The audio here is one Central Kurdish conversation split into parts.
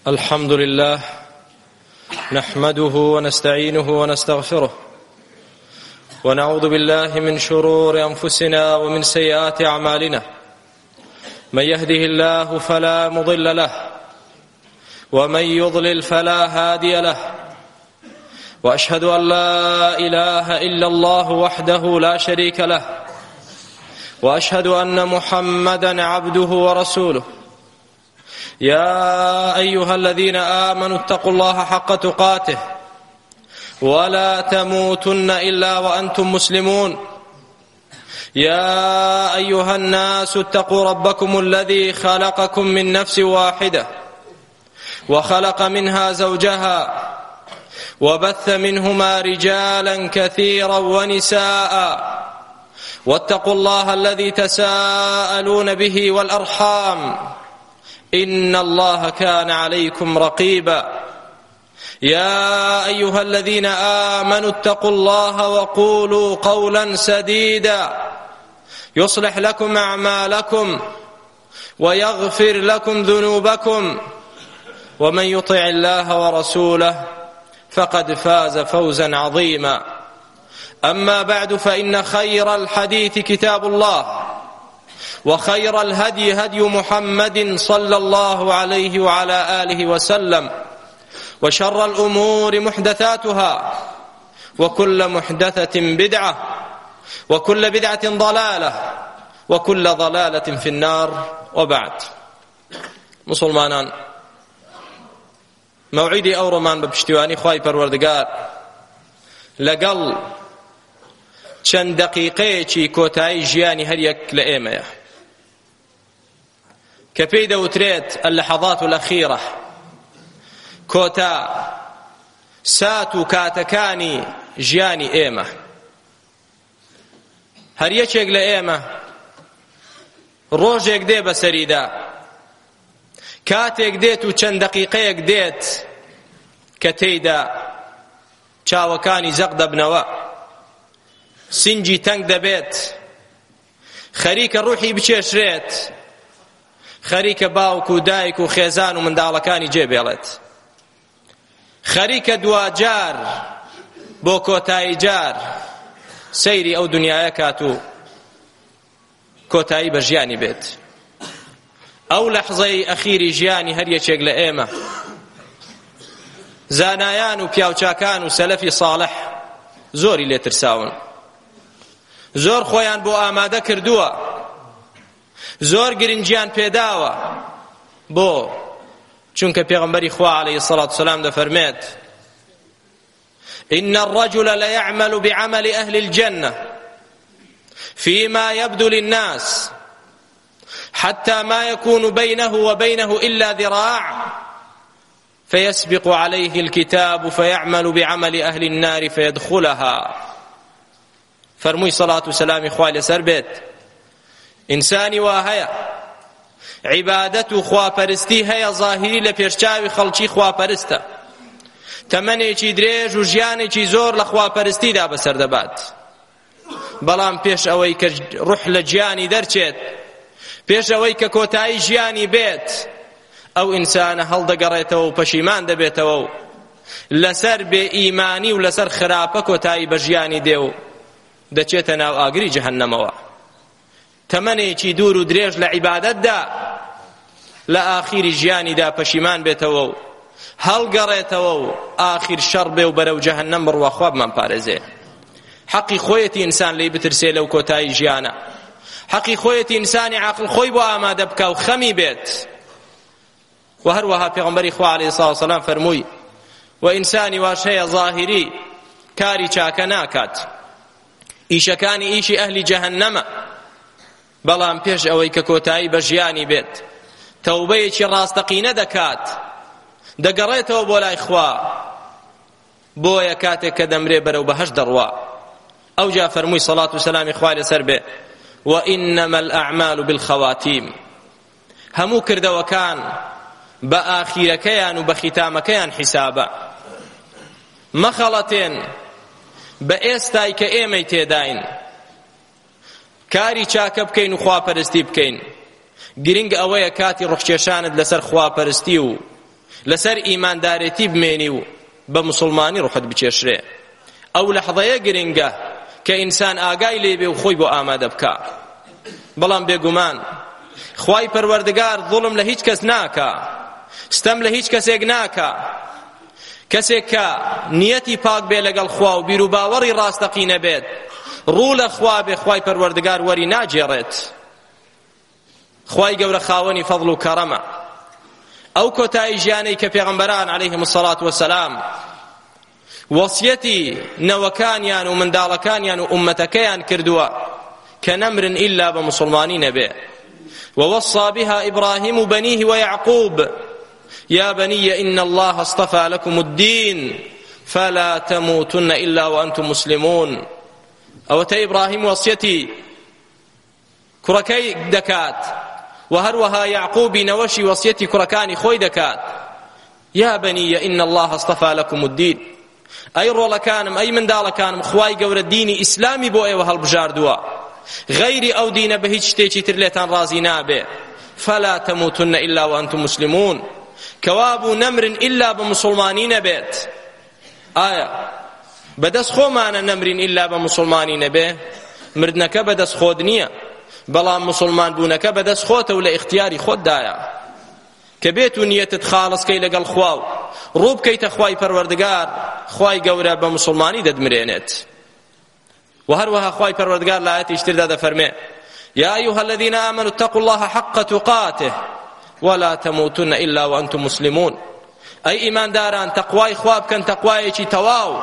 الحمد لله نحمده ونستعينه ونستغفره ونعوذ بالله من شرور أنفسنا ومن سيئات أعمالنا من يهده الله فلا مضل له ومن يضلل فلا هادي له وأشهد أن لا إله إلا الله وحده لا شريك له وأشهد أن محمدا عبده ورسوله يا أيها الذين آمنوا اتقوا الله حق تقاته ولا تموتن إلا وأنتم مسلمون يا أيها الناس اتقوا ربكم الذي خلقكم من نفس واحدة وخلق منها زوجها وبث منهما رجالا كثيرا ونساء واتقوا الله الذي تساءلون به والأرحام إن الله كان عليكم رقيبا يا أيها الذين آمنوا اتقوا الله وقولوا قولا سديدا يصلح لكم أعمالكم ويغفر لكم ذنوبكم ومن يطع الله ورسوله فقد فاز فوزا عظيما أما بعد فإن خير الحديث كتاب الله وخير الهدي هدي محمد صلى الله عليه وعلى آله وسلم وشر الأمور محدثاتها وكل محدثة بدعة وكل بدعة ضلالة وكل ضلالة في النار وبعد مسلمانان موعدي أورمان بپشتیوانی خوای پروردگار لەگەڵ چەند دەقیقەیەکی کۆتایی ژیانی هەر یەک لە ئێمەیە کە پێی دەوترێت اللحظات الأخيرة کۆتا سات و کاتەکانی ژیانی ئێمە هەر یەکێک لە ئێمە ڕۆژێک دێ بەسەریدا کاتێک دێت و چەند دەقیقەیەک دێت کە تێیدا چاوەکانی زەق دەبنەوە سنجی تەنگ دەبێت خەریکە ڕوحی بچێشرێت خەریکە باوک و دایک و خێزان و منداڵەکانی جێبێڵێت خەریکە دوجار بۆ کۆتایی جار سەیری ئەو دنیایە کات و کۆتایی بە ژیانی بێت ئەو لەحظەی ئەخیری ژیانی هەر یەکێک لە ئێمە زانایان و پیاوچاکان و سەلەفی ساڵح زۆری لێترساون زۆر خۆیان بۆ ئامادە کردووە زۆر گرنگیان پێداوە بۆ چونکە پێغەمبەری خوا عەلەیهی السەڵاتو وەسەلام دەفەرمێت إن الرجل ليعمل بعمل أهل الجنة فيما يبدو للناس حتى ما يكون بينه وبينه إلا ذراع فيسبق عليه الكتاب فيعمل بعمل أهل النار فيدخلها فرمووی سەڵات و سەلامی خوای لەسەر بێت ئینسانی وا هەیە عیبادەت و خواپەرستی هەیە ظاهری لە پێشچاوی خەڵکی خواپەرستە تەمەنێکی درێژ و ژیانێکی زۆر لە خواپەرستیدا بەسەر دەبات بەڵام پێش ئەوەی کە ڕوح لە گیانی دەرچێت پێش ئەوەی کە کۆتایی ژیانی بێت ئەو ئینسانە هەڵدەگەڕێتەوە و پەشیمان دەبێتەوە و لەسەر بێ ئیمانی و لەسەر خراپە کۆتایی بە ژیانی دێ و دەچێتە ناو ئاگری جەهەنەمەوە تەمەنێکی دوور و درێژ لە عیبادەتدا لە ئاخیری ژیانیدا پەشیمان بێتەوە و هەڵگەڕێتەوە و ئاخیر شەڕ بێ و بەرەو جەهەنەم بڕوا خوا بمان پارێزێ حەقی خۆیەتی ئینسان لێی بترسێ لەو کۆتایی ژیانە حەقی خۆیەتی ئینسانی عاقڵ خۆی بۆ ئامادە بکە و خەمی بێت و هەروەها پێغەمبەری خوا عەلەیهی السەڵاتو وەسەلام فەرمووی و ئینسانی واش هەیە ظاهری کاری چاکە ناکات ئیشەکانی ئیشی ئەهلی جەهەنەمە بەڵام پێش ئەوەی کە کۆتایی بە ژیانی بێت تەوبەیەکی ڕاستەقینە دەکات دەگەڕێتەوە بۆ لای خوا بۆیە کاتێک کە دەمرێ بەرەو بەهەشت دەڕوا ئەوجا فەرمووی سەڵات و سەلامی خوای لەسەر بێ وإنما الأعمال بالخواتيم هەموو کردەوەکان بە ئاخیرەکەیان و بە ختامەکەیان حیسابە مەخەڵەتێن بە ئێستای کە ئێمەی تێداین کاری چاکە بکەین و خواپەرستی بکەین گرنگ ئەوەیە کاتی ڕوحکێشانت لەسەر خواپەرستی و لەسەر ئیماندارێتی بمێنی و بە مسلمانی ڕوحت بچێشرێ. ئەو لەحظەیە گرنگە کە ئینسان ئاگای لێبێ و خۆی بۆ ئامادە بکە. بەڵام بێگومان خوای پەروەردگار ظڵم لە هیچ کەس ناکا، ستەم لە هیچ کەسێک ناکا. کەسێک کە نیەتی پاک بێ لەگەڵ خوا و بیر و باوەڕی ڕاستەقینە بێت، ڕوو لە خوا بێ، خوای پەروەردگار وەری ناجێڕێت. خوای گەورە خاوەنی فەضڵ و کەڕەمە. ئەو کۆتایی ژیانەی کە پێغەمبەران عەلەیهیم السەڵات وەسەلام وەسیەتی نەوەکانیان و منداڵەکانیان و ئومەتەکەیان کردووە کە نەمرن ئیلا بە مسلمانی نەبێ. ووصى بها إبراهيم بنيه ويعقوب يا بني إن الله اصطفى لكم الدين فلا تموتن إلا وأنتم مسلمون. أو إبراهيم وصيتي كركي دكات وهروها يعقوب نوشي وصيتي كركاني خوي دكات يا بني إن الله اصطفى لكم الدين. أي رول كانم أي من دال كانم خواي قور الدين إسلامي بو أيوه هالبجاردوا غير أو دين بهيج شتيشي ترليتان رازي نابه فلا تموتن إلا وأنتم مسلمون. كوابو نمر إلا بمسلمانين بيت آية بدس خو معنا نمر إلا بمسلمانين به مردنك بدس خودنية بلا مسلمان بونك بدس خوته ولا اختياري خود دايا كبيت نية خالص كي لقى الخواو روب كي تخواي پروردگار خواي قورا بمسلماني دد مرينت. وهروها خواي پروردگار لآيات اشترداد فرمي يا أيها الذين آمنوا اتقوا الله حق تقاته ولا تموتن إلا وأنتم مسلمون. أي إيمان داران تقواي خواب كان تقواي چي تواو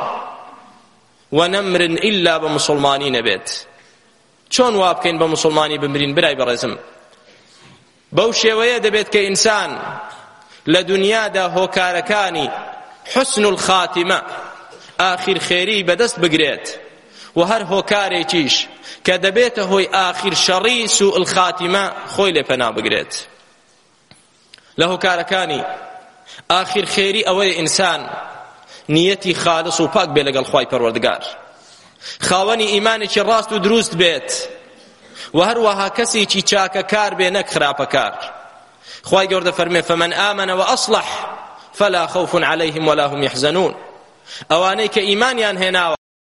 ونمر إلا بمسلمانين بيت. چون واب كين بمسلماني بمرين براي برزم بەو شێوەیە دەبێت کە ئینسان لە دنیادا هۆکارەکانی حسن الخاتمە ئاخیر خێری بەدەست بگرێت و هەر هۆکارێکیش کە دەبێتە هۆی ئاخیر شەڕی سوء الخاتمە خۆی لێ پەنا بگرێت. لە هۆکارەکانی ئاخیر خێری ئەوەی ئینسان نیەتی خالص و پاک بێ لەگەڵ خوای پەروەردگار، خاوەنی ئیمانێکی ڕاست و دروست بێت و هەروەها کەسێکی چاکەکار بێ نەک خراپەکار. خوای گەورە فەرمێ فمن آمن وأصلح فلا خوف عليهم ولا هم يحزنون. ئەوانەی کە ئیمانیان هێناوە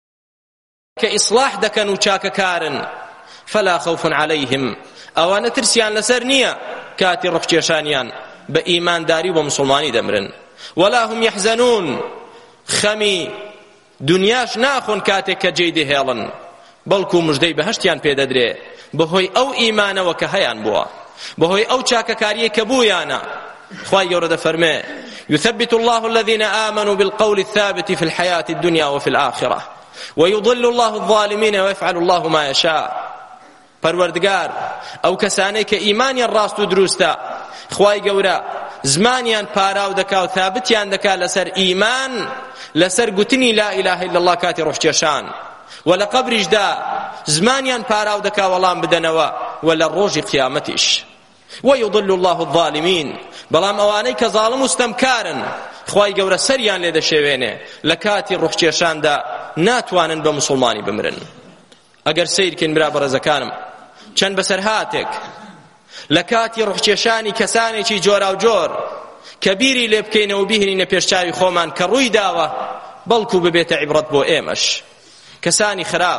کە ئیصلاح دەکەن و چاکەکارن فلا خوف عليهم ئەوانە ترسیان لەسەر نییە کاتی ڕوخکێشانیان بە ئیمانداری و بە مسلمانی دەمرن. ولا هم يحزنون خەمی دنیاش ناخۆن کاتێک کە جێی دەهێڵن بەڵکو مژدەی بەهەشتیان پێدەدرێ بەهۆی ئەو ئیمانەوە کە هەیان بووە، بەهۆی ئەو چاکەکاریە کە بوویانە. خوای گەورە دەفەرمێ يثبت الله الذين آمنوا بالقول الثابت في الحياة الدنيا وفي الآخرة ويضل الله الظالمين ويفعل الله ما يشاء. پەروەردگار ئەو کەسانەی کە ئیمانیان ڕاست و دروستە خوای گەورە زمانیان پاراو دەکا و ثابتیان دەکا لەسەر ئیمان، لەسەر گوتنی لا إله إلا الله کاتی ڕوحکێشان، و لە قەبریشدا زمانیان پاراو دەکا وەڵام بدەنەوە و لە ڕۆژی قیامەتیش. ويضل الله الظالمين بەڵام ئەوانەی کە زاڵم و ستەمکارن خوای گەورە سەریان لێ دەشێوێنێ لە کاتی ڕوحکێشاندا ناتوانن بە مسلمانی بمرن. ئەگەر سیرکن برا بەڕێزەکانم چەند بەسەرهاتێک لە کاتی ڕوحکێشانی کەسانێکی جۆرا و جۆر کە بیری لێ بکەینەوە بیهێنینە پێشچاوی خۆمان کە ڕووی داوە بەڵکو ببێتە عیبرەت بۆ ئێمەش. کەسانی خراپ.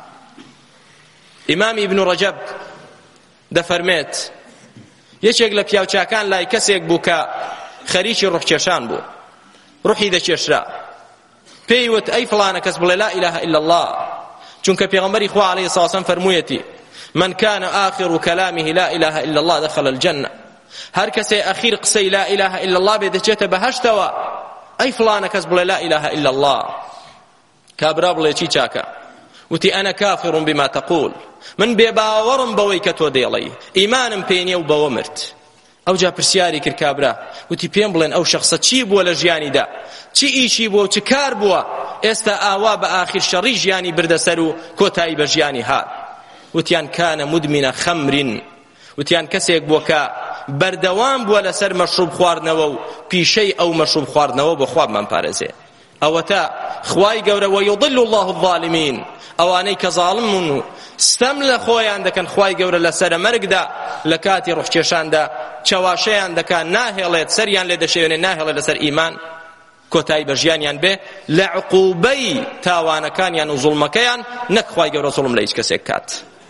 ئیمامی ابن ڕەجەب دەفەرمێت یەکێک لە پیاوچاکان لای کەسێک بوو کە خەریکی ڕوحکێشان بوو، ڕوحی دەکێشرا، پێی وت ئەی فڵانە کەس بڵێ لا إله إلا الله، چونکە پێغەمبەری خوا عەلەیهی سڵاو وسەلام فەرموویەتی من كان آخر كلامه لا إله إلا الله دخل الجنة. هەر کەسێ ئەخیر قسەی لا إله إلا الله بێ دەچێتە بەهەشتەوە. ئەی فڵانە کەس بڵێ لا إله إلا الله. کابرا بڵێ چی چاکە؟ وتی أنا كافر بما تقول، من بێباوەڕم بەوەی کە تۆ دێڵی، ئیمانم پێ نییە و بەوە مرد. ئەوجا پرسیاری کرد کابرا، وتی پێم بڵێن ئەو شەخسە چی بووە لە ژیانیدا، چی ئیشی بووە و چ کار بووە ئێستا ئاوا بە ئاخیر شەڕی ژیانی بردەسەر و کۆتایی بە ژیانی هات؟ وتیان کانە مدمنە خەمرین، وتیان کەسێک بووە کە بەردەوام بووە لەسەر مەشروب خواردنەوە و پیشەی ئەو مەشروب خواردنەوە بۆ خوابمان پارێزێ. ئەوەتە خوای گەورە وەیضل الله الظالمین، ئەوانەی کە زاڵمن و ستەم لە خۆیان دەکەن خوای گەورە لەسەر مەرگدا لە کاتی ڕوحکێشاندا چاواشەیان دەکات ناهێڵێت سەریان لێ دەشێنێ ناهێڵێت لەسەر ئیمان کۆتایی بە ژیانیان بێ لە عقوبەی تاوانەکانیان و زوڵمەکەیان نەک خوای گەورە زوڵم لە هیچ کەسێک کات.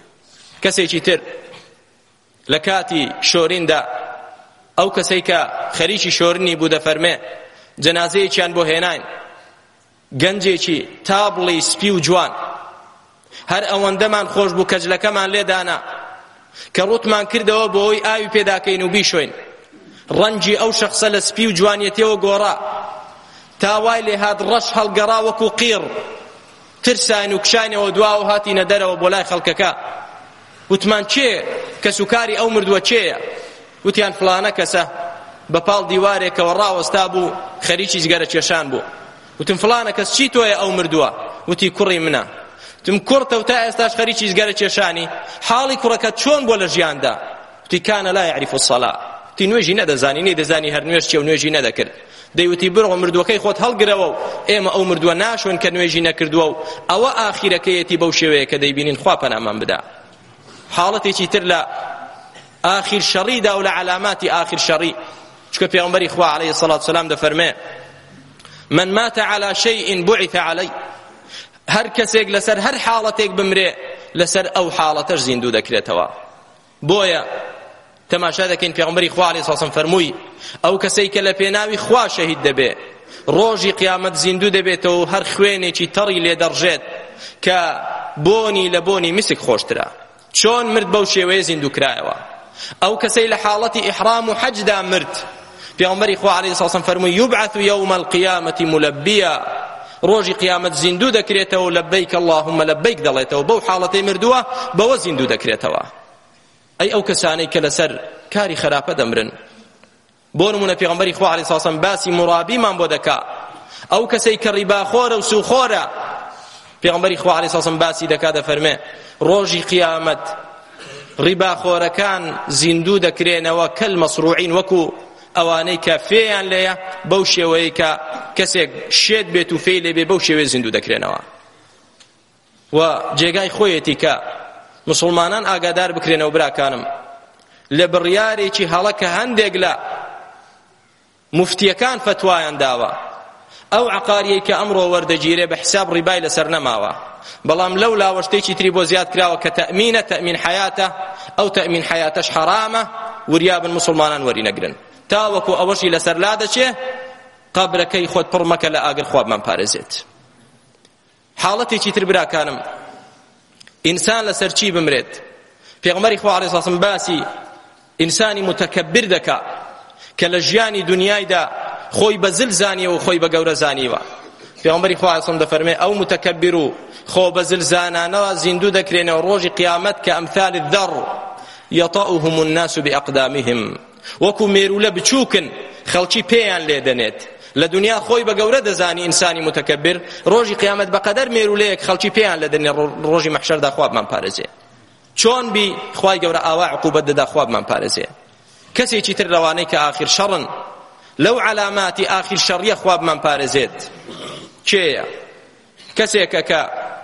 کەسێکی تر لە کاتی شۆریندا ئەو کەسەی کە خەریکی شۆرنی بوو دەفەرمێ جەنازەیەکیان بۆ هێناین گەنجێکی تابڵی سپی و جوان هەر ئەوەندەمان خۆش بوو کەجلەکەمان لێدانا کە ڕوتمان کردەوە بۆەوەی ئاوی پێداکەین و بیشۆین ڕەنگی ئەو شەخسە لە سپی و جوانیەتەوە گۆڕا تاوای لێ هات ڕەش هەڵگەڕا وەکو قیر ترسان و کشانەوە دواوە هاتینە دەرەوە بۆ لای خەڵکەکە وتمان چێ کە سوکاری ئەو مردووە چێیە وتیان فلانە کەسە بەپاڵ دیوارێکەوە ڕاوەستا بوو خەریکی جگەرە کێشان بوو وتم فلانە کەس چی تۆیە ئەو مردووە وتی کوڕی منە وتم کوڕتە و تا ئێستاش خەریکی جگەرە کێشانی حاڵی کوڕەکەت چۆن بۆ لە ژیاندا وتی کانە لا یعریف الصلاة وتی نوێژی نەدەزانی نەیدەزانی هەر نوێژ چیە و نوێژی نەدەکرد دەیوتی بڕۆ مردووەکەی خۆت هەڵگرەوە و ئێمە ئەو مردووە ناشۆن کە نوێژی نەکردووە و ئەوە ئاخیرەکەیەتی بەو شێوەیە کە دەیبینین خوا پەنامان بدا. حاڵەتێکی تر لە آخر شەڕیدا و لە علاماتی آخر شەڕی چکە پێغەمبەری خوا عەلەیهی سەڵاتو وسەلام دەفەرمێ من مات على شيء بعث عليه هەر کەسێک لەسەر هەر حاڵەتێک بمرێ لەسەر ئەو حاڵەتەش زیندوو دەکرێتەوە. بۆیە تەماشا دەکەین پێغەمبەری خوا عەلەیهی سەڵاتو وسەلام فەرمووی ئەو کەسەی کە لە پێناوی خوا شەهید دەبێ ڕۆژی قیامەت زیندوو دەبێتەوە و هەر خوێنێکی تەڕی لێ دەڕژێت کە بۆنی لە بۆنی مسک خۆشترە چۆن مرد بەو شێوەیە زیندوو کرایەوە. ئەو کەسەی لە حاڵەتی ئیحرام و حەجدا مرد پێغەمبەری خوا عەلەیهی سەڵاتو وسەلام فەرمووی یوبعث یوم القیامة ملبیا ڕۆژی قیامەت زیندوو دەکرێتەوە و لەبەیک اللهم لەبەیک دەڵێتەوە بەو حاڵەتەی مردووە بەوە زیندوو دەکرێتەوە. ئەی ئەو کەسانەی کە لەسەر کاری خراپە دەمرن بۆ نمونە پێغەمبەری خوا عەلەیهی سەڵاتو وسەلام باسی مرابیمان بۆ دەکا ئەو کەسەی کە ڕیباخۆرە و سوخۆرە پێغەمبەری خوا عەلەیهی سەڵاتو وسەلام باسی دەکا دەفەرمێ ڕۆژی قیامەت ڕیباخۆرەکان زیندوو دەکرێنەوە کەل مەسروعین وەکو ئەوانەی کە فێیان لێیە بەو شێوەیە کە کەسێک شێت بێت و فێی لێ بێ بەو شێوەیە زیندوو دەکرێنەوە. و جێگای خۆیەتی کە مسلمانان ئاگادار بکرێنەوە براکانم لە بڕیارێکی هەڵە کە هەندێک لە مفتیەکان فتوایان داوە ئەو عقاریەی کە ئەمڕۆ وەردەگیرێ بە حساب ڕیبای لەسەر نەماوە بەڵام لەو لاوەشتێکی تری بۆ زیاد کراوە کە تەئمینە تەئمین حەیاتە ئەو تەئمین حەیاتەش حەرامە وریابن مسلمانان وەرینەگرن تاوەکو ئەوەشی لەسەر لا دەچێ قەبرەکەی خۆت پڕ مەکە لە ئاگر خوابمان پارێزێت. حاڵەتێکی تر براکانم ئینسان لەسەر چی بمرێت پێغەمبەری خوا عەلەیهی سەڵاتو وسەلام باسی ئینسانی متەکەبر دەکا کە لە ژیانی دنیایدا خۆی بەزل زانیەوە و خۆی بە گەورە زانیوە. پێغەمبەری خوا عەلەیهی سەڵاتو وسەلام دەفەرمێ ئەو متەکەبر و خۆ بەزل زانانەوە زیندوو دەکرێنەوە ڕۆژی قیامەت کە ئەمثال الذەڕ یەطأهم الناس بأقدامهم وەکو مێرولە بچووکن خەڵکی پێیان لێ دەنێت لە دنیا خۆی بە گەورە دەزانی ئینسانی متەکەبر ڕۆژی قیامەت بەقەدەر مێرولەیەک خەڵکی پێیان لێ دەنێت ڕۆژی مەحشەردا خوابمان پارێزێ چۆن بی خوای گەورە ئاوا عقوبەت دەدا خوابمان پارێزێ. کەسێکی تر لەوانەی کە ئاخر شەڕن لەو علاماتی ئاخر شەڕیە خوابمان پارێزێت کێیە؟ کەسێکە کە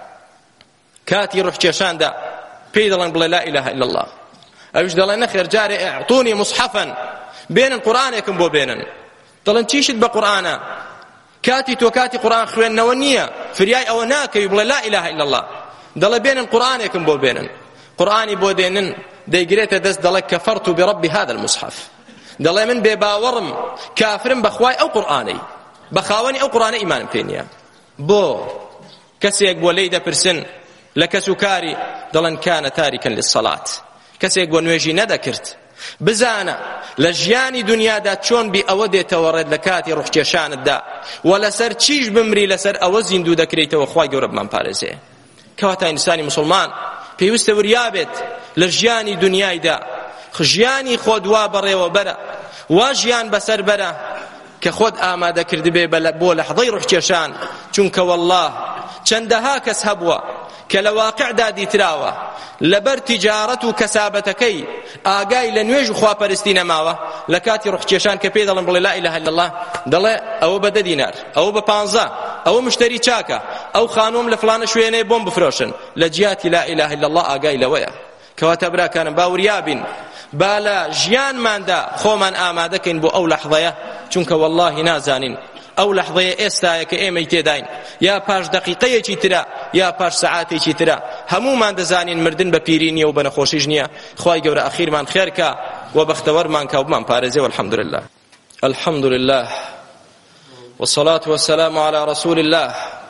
کاتی ڕوحکێشاندا پێی دەڵێن بڵێ لا ئیلاهە ئیلا الله ئەویش دەڵێن نەخێر جارێ ئەعطونی مصحەفەن بێنن قورئانێکم بۆ بێنن دەڵێن چیشت بە قورئانە کاتی تۆ کاتی قورئان خوێندنەوە نییە فریای ئەوە ناکەوی بڵێ لا ئیلاهە ئیلا الله دەڵێ بێنن قورئانێکم بۆ بێنن قورئانی بۆ دێنن دەیگرێتە دەست دەڵێ کەفەرت برب هذا المصحف دەڵێ من بێباوەڕم کافرم بەخوای ئەو قورئانەی بە خاوەنی ئەو قورئانە ئیمانم پێ نییە. بۆ کەسێک بۆ لێی دەپرسن لە کەس و کاری دەڵێن کانە تاریکن للصەلات کەسێک بۆ نوێژی نەدەکرد بزانە لە ژیانی دنیادا چۆن بی ئەوە دێتەوە ڕێت لە کاتی ڕوحکێشانتدا و لەسەر چیش بمری لەسەر ئەوە زیندوو دەکرێتەوە خوای گەورە بمان پارێزێ. کەواتە ئینسانی مسلمان پێویستە وریابێت لە ژیانی دنیایدا ژیانی خۆت وا بەڕێوە بەرە وا ژیان بەسەر بەرە کە خۆت ئامادە کردبێ بۆ لەحظەی ڕوحکێشان چونکە والله چەندەها کەس هەبووە کە لە واقعدا دیتراوە لەبەر تیجارەت و کەسابەتەکەی ئاگای لە نوێژ و خواپەرستی نەماوە لە کاتی ڕوحکێشان کە پێی دەڵێن بڵێ لا ئیلاهە ئیلا الله دەڵێ ئەوە بە 10 دینار ئەوە بە 15 ئەوە مشتری چاکە ئەو خانوم لە فلانە شوێنەیە بۆم بفرۆشن لە جیاتی لا إله إلا الله ئاگای لەوەیە. کەواتە براکانم باوریابین با لە ژیانماندا خۆمان ئامادەکەین بۆ ئەو لەحظەیە، چونکە واللهی نازانین ئەو لەحظەیە ئێستایە کە ئێمەی تێداین، یا پاش دەقیقەیەکی ترە یا پاش سەعاتێکی ترە، هەمومان دەزانین مردن بە پیری نییە و بە نەخۆشیش نییە. خوای گەورە ئەخیرمان خێرکە و بەختەوەرمان کە و بمان پارێزێ. والحمد لله. الحمد لله والصلاة والسلام على رسول الله.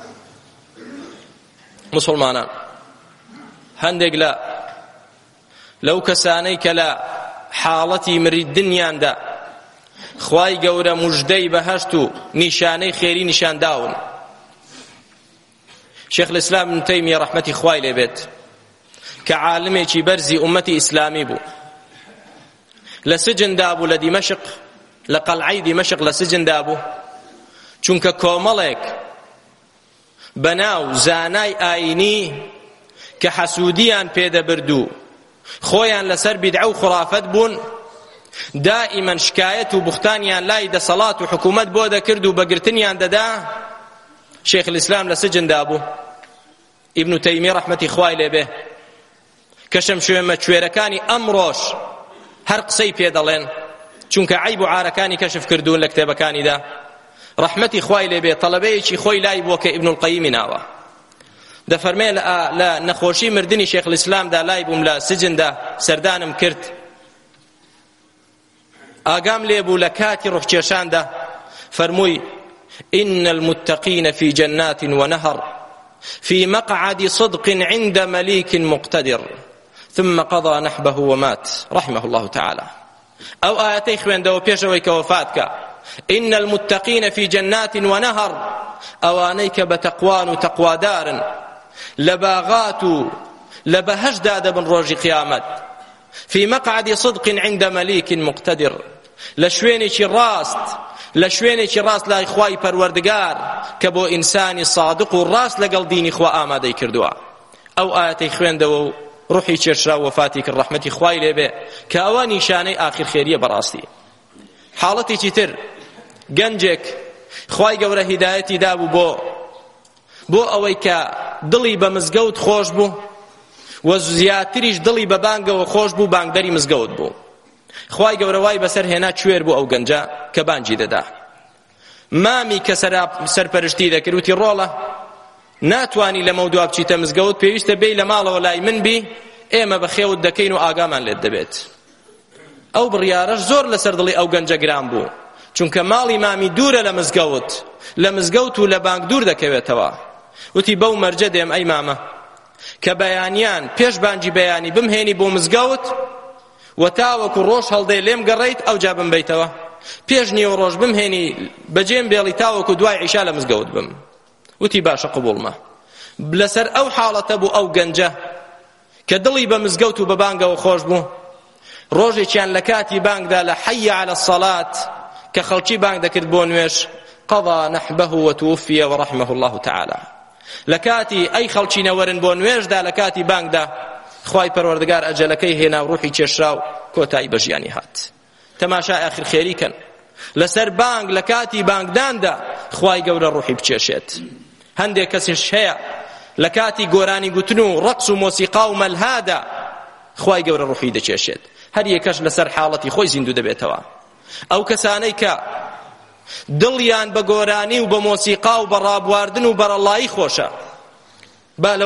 مسلمانان، هەندێک لەو کەسانەی کە لە حاڵەتی مریدنیاندا خوای گەورە موژدەی بەهەشت و نیشانەی خێری نیشانداون. شێخ الإسلام ابن تەیمیە ڕەحمەتی خوای لێ بێت کە عالمێکی بەرزی ئومەتی ئیسلامی بوو، لە سجندا بوو لە دیمەشق، لە قەلعەی دیمەشق لە سجندا بوو، چونکە کۆمەڵێک بەناو زانای ئاینی کە حەسوودیان پێدەبردوو خۆیان لەسەر بیدعە و خوڕافەت بوون، دائیمەن شکایەت و بوختانیان لای دەسەڵات و حکوومەت بۆ دەکرد و بەگرتنیان دەدا. شێخ الإسلام لە سجندا بوو. ئیبن تەیمیە ڕەحمەتی خوای لێ بێ کە شەمشێمە کوێرەکانی ئەمڕۆژ هەر قسەی پێ دەڵێن، چونکە عیب و عارەکانی کەشف کردوون لە کتێبەکانیدا. ڕەحمەتی خوای لێ بێ تەڵەبەیەکی خۆی لای بووە کە ئیبن القەییمی ناوە، دەفەرمێ لە نەخۆشی مردنی شێخ الإسلامدا لای بووم لە سجندا سەردانم کرد، ئاگام لێ بوو لە کاتی ڕوحکێشاندا فەرمووی إن المتقين في جنات ونهر في مقعد صدق عند مليك مقتدر ثم قضى نحبه ومات رحمه الله تعالى. أو آياتي خويندو بيشوي كوفاتك إن المتقين في جنات ونهر أوانيك بتقوان تقوى دار لباغات لبهج داد بن روج قيامت في مقعد صدق عند مليك مقتدر لشوينك الراست لشوينك الراست لا إخواي پروردگار كبو إنساني صادق الراست لقل ديني إخوة آمادي كردوا. أو آياتي خويندو روحي چرشرا وفاتيك الرحمة إخواي لبه كأواني شاني آخر خيرية براستي. حالتي چتر گەنجێک خوای گەورە هیدایەتی دابوو بۆ ئەوەی کە دڵی بە مزگەوت خۆش بوو و زیاتریش دڵی بە بانگەوە خۆش بوو، بانگدەری مزگەوت بوو. خوای گەورە وای بەسەر هێنا کوێر بوو ئەو گەنجە کە بانگی دەدا. مامی کە سەرپەرشتی دەکرد وتی ڕۆڵە ناتوانی لەمە دووا بچیتە مزگەوت، پێویستە بێی لە ماڵەوە لای من بی، ئێمە بەخێوت دەکەین و ئاگامان لێت دەبێت. ئەو بڕیارەش زۆر لەسەر دڵی ئەو گەنجە گران بوو، چونکە ماڵی مامی دوورە لە مزگەوت و لە بانگ دوور دەکەوێتەوە. وتی بەو مەرجە دێم ئەی مامە کە بەیانیان پێش بانگی بەیانی بمهێنی بۆ مزگەوت و تاوەکو ڕۆژ هەڵدەی لێم گەڕێیت ئەو جا بمبەیتەوە، پێش نیوە ڕۆژ بمهێنی بەجێم بێڵی تاوەکو دوای عیشا لە مزگەوت بم. وتی باشە قبوڵمە. لەسەر ئەو حاڵەتە بوو ئەو گەنجە کە دڵی بە مزگەوت و بە بانگەوە خۆش بوو. ڕۆژێکیان لە کاتی بانگدا لە حەیە عەلە الصەلات کە خەڵکی بانگ دەکرد بۆ نوێش قضى نحبه وتوفي ورحمه الله تعالى. لكاتي أي خلچي نورن بۆ نوێژدا لە کاتی بانگدا خوای پەروەردگار ئەجەلەکەی هێنا و ڕوحی چێشرا و کۆتایی بەژیانی هات. تەماشای ئاخر خێری کەن لەسەر بانگ لە کاتی بانگداندا خوای گەورە ڕوحی بچێشێت. هەندێک کەسیش هەیە لە کاتی گۆرانی گوتن و ڕەقس و مۆسیقا و مەلهادا خوای گەورە ڕوحی دەچێشێت. هەر یەکەش لەسەر حاڵەتی خۆی زیندوو دەبێتەوە. ئەو کەسانەی کە دڵیان بە گۆرانی و بە مۆسیقا و بە ڕابواردن و بەرەڵایی خۆشە، با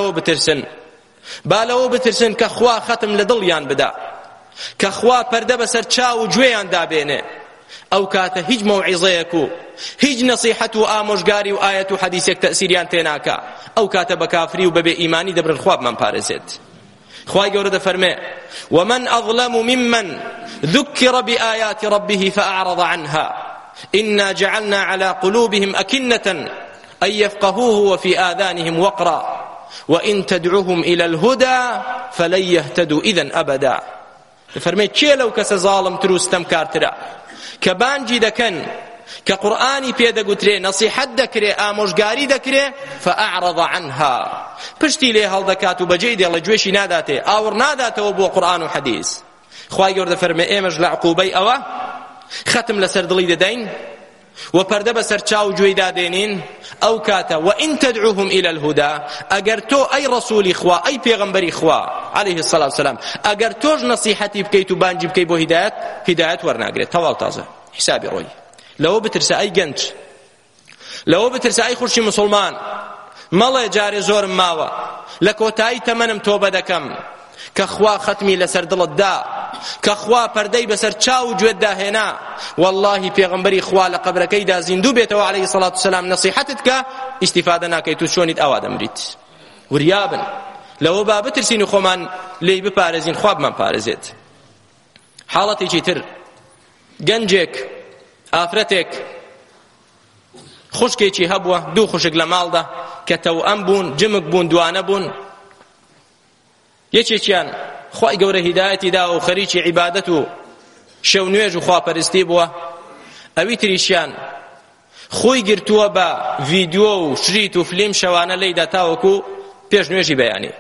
لەوە بترسن کە خوا ختم لە دڵیان بدا، کە خوا پەردە بەسەر چاو و گوێیان دابێنێ. ئەو کاتە هیچ مەوعیزەیەک و هیچ نەسیحەت و ئامۆژگاری و ئایەت و حەدیثێک تەئسیریان تێناکا. ئەو کاتە بە کافری و بەبێ ئیمانی دەبرن خوا بمان پارێزێت. خوای گەورە دەفەرمێ ومن أظلم ممن ذكر بآيات ربه فأعرض عنها إنا جعلنا على قلوبهم أكنة أن يفقهوه وفي آذانهم وقرا وإن تدعوهم إلى الهدى فلن يهتدوا إذن أبدا. فرمي كي لو كس ظالم تروستم كارترا كبانجي دكن كقرآني بيدا قتري نصيحة دكري آموشقاري دكري فأعرض عنها پشتی لێ هەڵدەکات و بەجێی دێڵە گوێشی ناداتێ، ئاور ناداتەوە بۆ قورئان و حەدیث. خوای گەورە دەفەرمێ ئێمەش لە عقوبەی ئەوە ختم لەسەر دڵی دەدەین و پەردە بەسەر چاو گوێی دادێنین ئەو کاتە وئین تدعوهم إلى الهدى ئەگەر تۆ ئەی ڕەسوولی خوا ئەی پێغەمبەری خوا عليه الصلاة والسلام ئەگەر تۆش نەسیحەتی بکەیت و بانگی بکەیت بۆ هیدایەت وەرناگرێت تەواو تازە حسابی ڕۆی لەوە بترسە ئەی گەنج لەوە بترسە ئەی خوشی مسلمان مەڵێ جارێ زۆرم ماوە لە کۆتایی تەمەنم تۆبە دەکەم کە خوا ختمی لەسەر دڵت دا کە خوا پەردەی بەسەر چاو و گوێت داهێنا واللهی پێغەمبەری خوا لە قەبرەکەیدا زیندوو بێتەوە عليه الصلاة والسلام نەسیحەتت کە ئیستیفادە ناکەیت و چۆنیت ئاوا دەمریت وریابن لەوە با بترسین و خۆمان لێی بپارێزین خوا بمان پارێزێت حاڵەتێکی تر گەنجێک ئافرەتێک خوشکێکی هەبووە دوو خوشک لە ماڵدا کە تەوئەم بوون جمک بوون دوانە بوون یەکێکیان خوای گەورە هیدایەتی دا و خەریکی عیبادەت و شەو نوێژ و خواپەرستی بووە ئەوی تریشیان خۆی گرتووە بە ڤیدیۆ و شریت و فلیم شەوانە لێیدا تاوەکو پێش نوێژی بەیانی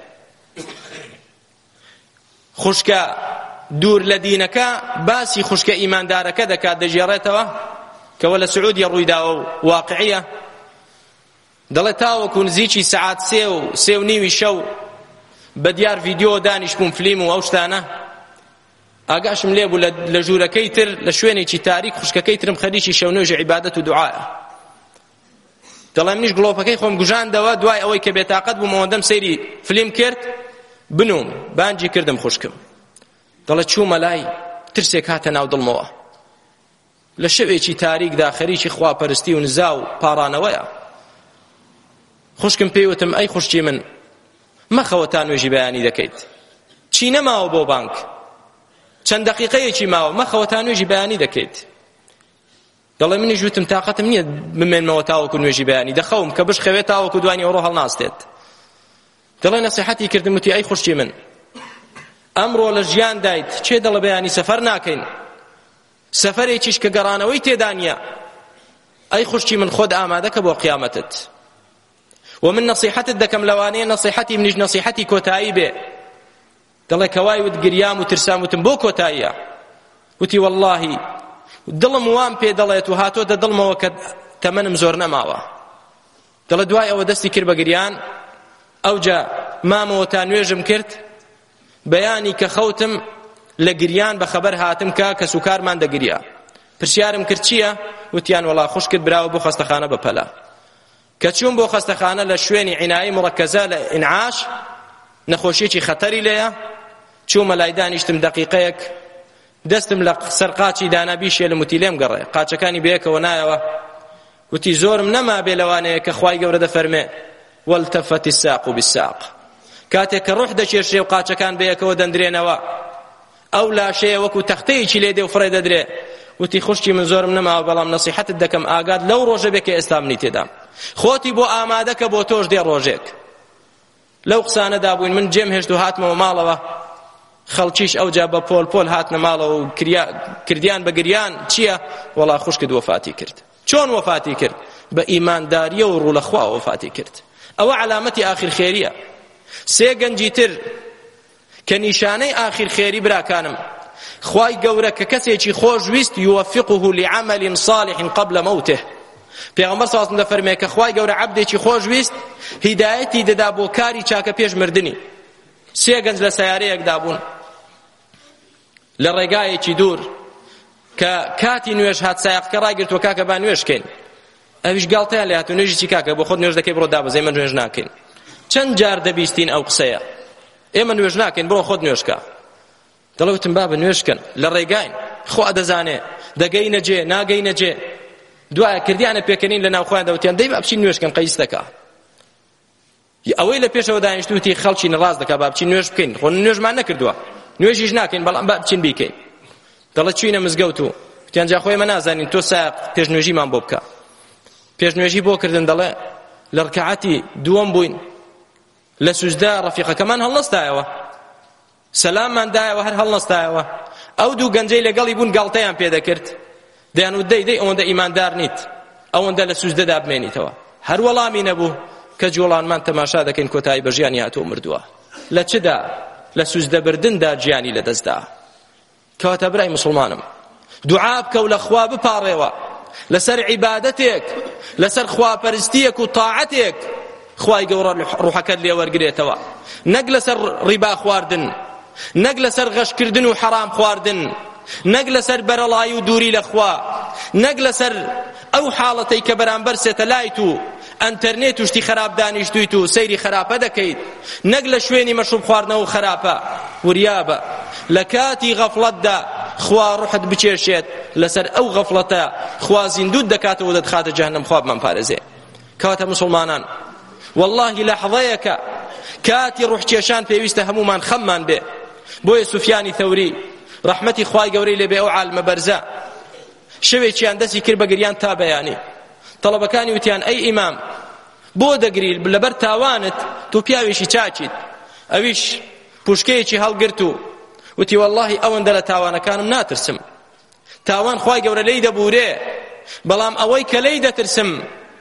خوشکە دوور لە دینەکە باسی خوشکە ئیماندارەکە دەکات دەژێڕێتەوە کەوە لە سعودیە ڕوویداوە و واقعیە دەڵێت تاوەکو نزیکی سەعات سێ و نیوی شەو بە دیار ڤیدیۆ دانیش بووم فلیم و ئەو شتانە ئاگاشم لێ بوو لە ژوورەکەی تر لە شوێنێکی تاریک خوشکەکەی ترم خەریکی شەو نوێژی عیبادەت و دوعایە دەڵێم منیش گڵۆپەکەی خۆم گوژاندەوە دوای ئەوەی کە بێتاقەت بووم ئەوەندەم سەیری فلیم کرد بنوم بانگی کردم خوشکم دەڵێت چوومە لای ترسێک هاتە ناو دڵمەوە لە شەوێکی تاریکدا خەریکی خواپەرستی و نزا و پاڕانەوەیە خوشکم پێیوتم ئەی خوشکی من مەخەوە تا نوێژی بەیانی دەکەیت چی نەماوە بۆ بانک چەند دەقیقەیەکی ماوە مەخەوە تا نوێژی بەیانی دەکەیت دەڵێ منیش وتم تاقەتم نییە بمێنمەوە تاوەکو نوێژی بەیانی دەخەوم کە بشخەوێت تاوەکو دوانی ئەوڕۆ هەڵناستێت دەڵێ نەسیحەتی کردم وتی ئەی خوشکی من ئەمڕۆ لە ژیان دایت چێ دەڵێ بەیانی سەفەر ناکەین سەفەرێکیش کە گەڕانەوەی تێدا نییە ئەی خوشکی من خۆت ئامادەکە بۆ قیامەتت ومن نصيحتت دەکەم لەوانەیە نصيحەتی منیش نصيحەتی کۆتایی بێ دەڵێ کەوای وت گریام و ترسام وتم بۆ کۆتاییە وتی واللهی دڵم وام پێ دەڵێت و هاتۆتە دڵمەوە کە تەمەنم زۆر نەماوە دەڵێ دوای ئەوە دەستی کرد بە گریان ئەوجا مامەوە تا نوێژم کرد بەیانی کە خەوتم لە گریان بە خەبەر هاتم کە سوکارمان دەگریا پرسیارم کرد چییە وتیان وەڵا خوشکت براوە بۆ خەستەخانە بەپەلا کە چوون بۆ خەستەخانە لە شوێنی عنایی مڕەکەزە لە ئینعاش نەخۆشیێکی خەتەری لێیە چوومە لای دانیشتم دەقیقەیەک دەستم لە سەر قاچی دانا بیشێلم وتی لێم گەڕێ قاچەکانی بەیەکەوە نایەوە وتی زۆرم نەما بێ لەوانەیە کە خوای گەورە دەفەرمێ والتفت الساق بالساق کاتێک کە ڕوح دەچێشێ و قاچەکان بەیەکەوە دەندرێنەوە ئەو لاشەیە وەکو تەختەیەکی لێ دێ و فڕێ دەدرێ وتی خوشکی من زۆرم نەماوە بەڵام نەسیحەتت دەکەم ئاگات لەو ڕۆژە بێ کە ئێستا منی تێدام خۆتی بۆ ئامادەکە بۆ تۆش دێ ڕۆژێک لەو قسانەدا بووین من جێم هێشت و هاتمەوە ماڵەوە خەڵکیش ئەوجا بە پۆل هاتنە ماڵەوە و کردیان بە گریان چییە وەڵا خوشکت وەفاتی کرد چۆن وەفاتی کرد بە ئیمانداریە و ڕوو لە خوا وەفاتی کرد ئەوە علامەتی ئاخر خێریە سێ گەنجی تر کە نیشانەی ئاخر خێری براکانم خوای گەورە کە کەسێکی خۆشویست یوفقه لعمل صالح قبل موته پێغەمبەر صلی الله علیه و سلم دەفەرمێ کە خوای گەورە عەبدێکی خۆشویست هیدایەتی دەدا بۆ کاری چاکە پێش مردنی سێ گەنج لە سەیارەیەکدا بوون لە ڕێگایەکی دوور کە کاتی نوێژ هات سایقەکە ڕاگرتووە کاکە با نوێژکەین ئەویش گاڵتەیان لێ هاتوو نوێژی چی کاکە بۆ خۆت نوێژ دەکەی بڕۆ دابەزەی من نوێژ ناکەین چەند جار دەبیستین ئەو قسەیە ئێمە نوێژ ناکەین بڕۆ خۆت نوێژکە دەڵێوتم بابە نوێژکەن لە ڕێگاین خۆ دەزانێ دەگەینە جێ ناگەینە جێ دوایە کردیانە پێکەنین لە ناوخۆیان دەوتیان دەی با بچین نوێژکەن قەیستەکە ئەوەی لە پێشەوە دانیشتوتی خەڵکی نەڕاست دەکا با بچین نوێژ بکەین خۆ نوێژمان نەکردووە نوێژیش ناکەین بەڵام با بچین بیکەین دەڵێ چوینە مزگەوت و وتیان جا خۆی ئێمە نازانین تۆ سایق پێشنوێژیمان بۆ بکە پێشنوێژی بۆ کردن دەڵێ لە ڕکعەتی دووەم بووین لە سوجدا ڕەفیقەکەمان هەڵنەستایەوە سەلاممان دایەوە هەر هەڵنەستایەوە ئەو دوو گەنجەی لەگەڵی بوون گاڵتەیان پێدەکرد دەیانوت دەی ئەوەندە ئیماندار نیت ئەوەندە لە سوجدەدا بمێنیتەوە هەر وەڵامی نەبوو کە جوڵانمان تەماشا دەکەین کۆتایی بە ژیانی هاتووە مردووە لە چدا لە سوجدەبردندا گیانی لەدەستدا کەواتە برای مسلمانم دوعا بکە و لە خوا بپاڕێەوە لەسەر عیبادەتێک لەسەر خواپەرستیەک و تاعەتێک خوای گەورە ڕوحەکەت لێ وەرگرێتەوە، نەک لەسەر ڕیبا خواردن، نەک لەسەر غەشکردن و حەرام خواردن، نەک لەسەر بەرەڵایی و دووری لە خوا، نەک لەسەر ئەو حاڵەتەی کە بەرامبەر سێتەلایت و ئەنتەرنێت و شتی خراپ دانیشتویت و سەیری خراپە دەکەیت، نەک لە شوێنی مەشروب خواردنەوە خراپە. وریابە لە کاتی غەفڵەتدا خوا ڕوحت بچێشێت لەسەر ئەو غەفڵەتە، خوا زیندوت دەکاتەوە دەتخاتە جەهەنەم. خوا بمان پارێزێ. کەواتە موسڵمانان، والله لەحظەیەکە کاتی ڕوحکێشان پێویستە هەمومان خەممان بێ. بۆیە سوفیانی ثەوری ڕەحمەتی خوای گەورەی لێبێ ئەو عالمە بەرزە شەوێکیان دەستی کرد بە گریان تا بەیانی. تەڵەبەکانی وتیان ئەی ئیمام بۆ دەگری لەبەر تاوانت تۆ پیاوێکی چاچیت؟ ئەویش پوشکەیەکی هەڵگرت و وتی والله ئەوەندە لە تاوانەکانم ناترسم، تاوان خوای گەورە لێی دەبورێ، بەڵام ئەوەی کە لێی دەترسم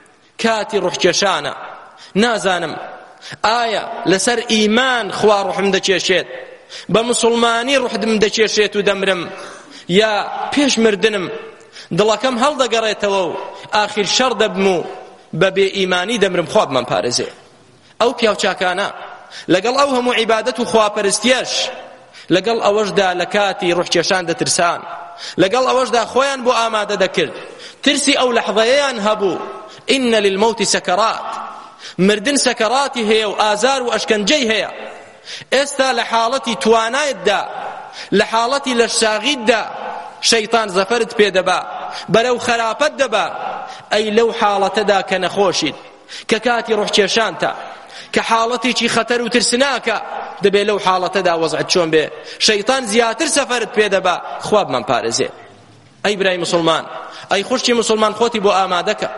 کاتی ڕوحکێشانە. نازانم ئایا لەسەر ئیمان خوا ڕوحم دەکێشێت، بە موسڵمانی ڕوحم دەکێشێت و دەمرم، یا پێش مردنم دڵەکەم هەڵدەگەڕێتەوە و ئاخر شەڕ دەبم و بە بێ ئیمانی دەمرم. خوا بمان پارێزێ. ئەو پیاوچاکانە لەگەڵ ئەو هەموو عیبادەت و خواپەرستیەش لەگەڵ ئەوەشدا لە کاتی ڕوحکێشان دەترسان، لەگەڵ ئەوەشدا خۆیان بۆ ئامادە دەکرد، ترسی ئەو لەحظەیەیان هەبوو. ئین للمەوتی سەکەرات، مردن سەکەراتی هەیە و ئازار و ئەشکەنجەی هەیە. ئێستا لە حاڵەتی توانایتدا، لە حاڵەتی لەشساغیتدا شەیطان زەفەرت پێدەبا، بەرەو خراپەت دەبا. ئەی لەو حاڵەتەدا کە نەخۆشیت، کە کاتی ڕوحکێشانتە، کە حاڵەتێکی خەتەر و ترسناکە، دەبێت لەو حاڵەتەدا وەزعت چۆن بێ. شەیطان زیاتر سەفەرت پێدەبا. خوا بمان پارێزێ. ئەی برای مسلمان، ئەی خوشتی مسلمان، خۆتی بۆ ئامادەکە.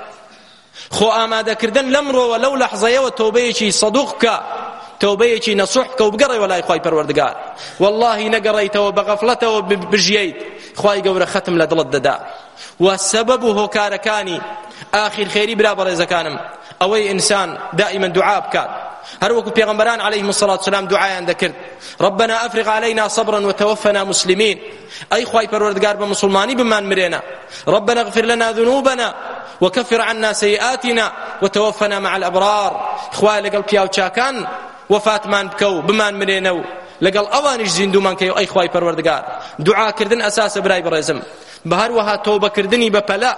خۆ ئامادەکردن لەمڕۆوە لەو لەحظەیەوە تەوبەیەکی سەدوق بکە، تەوبەیەکی نەسوح بکە و بگەڕێەوە لای خوای پەروەردگار. واللهی نەگەڕێیتەوە بە غەفڵەتەوە بژیەیت، خوای گەورە ختم لە دڵت دەدا. و سەبەب و هۆکارەکانی ئاخر خێری برا بەڕێزەکانم ئەوەی ئینسان دائما دوعا بکات. هەر وەکو پێغەمبەران عەلەیهیم الصەلاة والسلام دوعایان دەکرد، ربنا ئەفرغ عەلەینا صەبرا وتەوەفەنا مسلمین. ئەی خوای پەروەردگار بە مسلمانی بمان مرێنە. ربنا اغفر لنا ذنوبنا وكفر عنا سيئاتنا وتوفنا مع الأبرار. خوای لەگەڵ پیاوچاکان وفاتمان بکە و بمان مرێنە و لەگەڵ ئەوانیش زیندومان کەی. ئەی خوای پەروەردگار، دوعاکردن ئەساسە برای بەڕێزم. بە هەروەها تۆبەکردنی بەپەلا،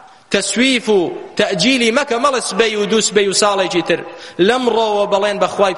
تەسویف و تەئجیلی مەکە، مەڵە سبەی و دوو سبەی و ساڵێکی تر. لەمڕۆوە بەڵێن بە خوای